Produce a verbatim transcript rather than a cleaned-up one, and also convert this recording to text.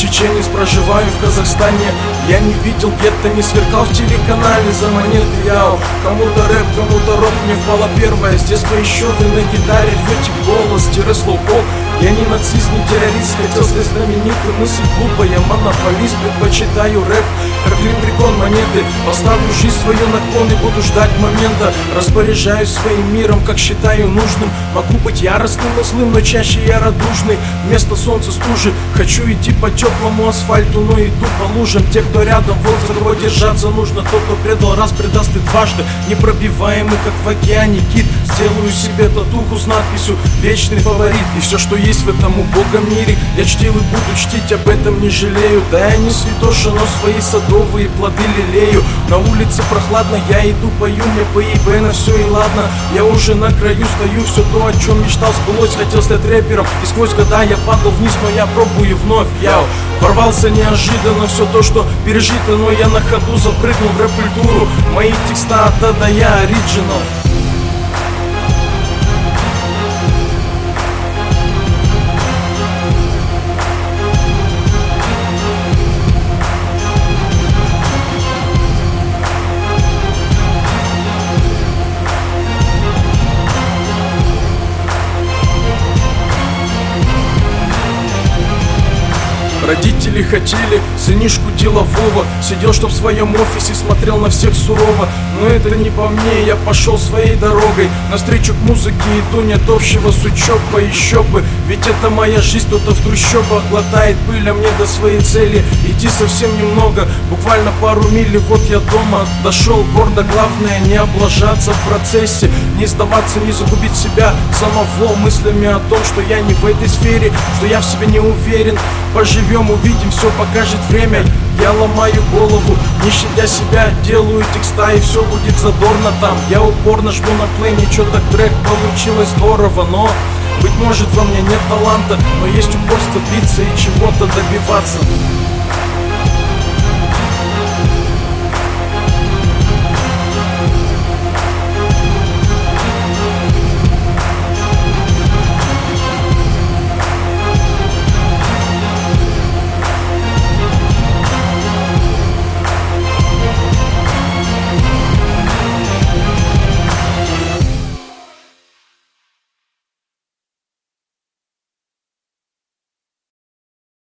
чеченец, проживаю в Казахстане. Я не видел гетто, не сверкал в телеканале за монеты. Яу, кому-то рэп, кому-то рок, мне впала первая. С детства еще вы на гитаре рвете голос, тире-слоупок. Я не нацист, не террорист, хотел стать знаменитым. Мысль глупая, я монополист, предпочитаю рэп как лепрекон монеты. Поставлю жизнь свою на кон и буду ждать момента. Распоряжаюсь своим миром, как считаю нужным. Могу быть яростным и злым, но чаще я радушный. Вместо солнца стужи хочу идти по теплому асфальту, но иду по лужам. Те, кто рядом, вот за кого держаться нужно. Тот, кто предал раз, предаст и дважды. Непробиваемый, как в океане кит. Сделаю себе татуху с надписью «Вечный фаворит». И все, что есть в этом убогом мире, я чтил и буду чтить, об этом не жалею. Да я не святоша, но свои садовые плоды лелею. На улице прохладно, я иду, пою, мне по ИБ на все и ладно. Я уже на краю стою, все то, о чем мечтал, сбылось. Хотел стать рэпером, и сквозь года я падал вниз, но я пробую вновь. Я ворвался неожиданно, все то, что пережито, но я на ходу запрыгнул в рэп-культуру. Мои текста от А до Я оригинал. Родители хотели сынишку делового. Сидел, чтоб в своем офисе, смотрел на всех сурово. Но это не по мне, я пошел своей дорогой. Навстречу к музыке иду, нет общего с учебой. Еще бы, ведь это моя жизнь. Кто-то в трущобах глотает пыль, а мне до своей цели идти совсем немного. Буквально пару миль, и вот я дома дошел. Гордо, главное не облажаться в процессе. Не сдаваться, не загубить себя самого мыслями о том, что я не в этой сфере, что я в себе не уверен. Поживем, увидим, все покажет время. Я ломаю голову, не щадя себя, делаю текста, и все будет задорно там. Я упорно жму на плей, ничего так трек получилось здорово. Но, быть может, во мне нет таланта, но есть упорство биться и чего-то добиваться.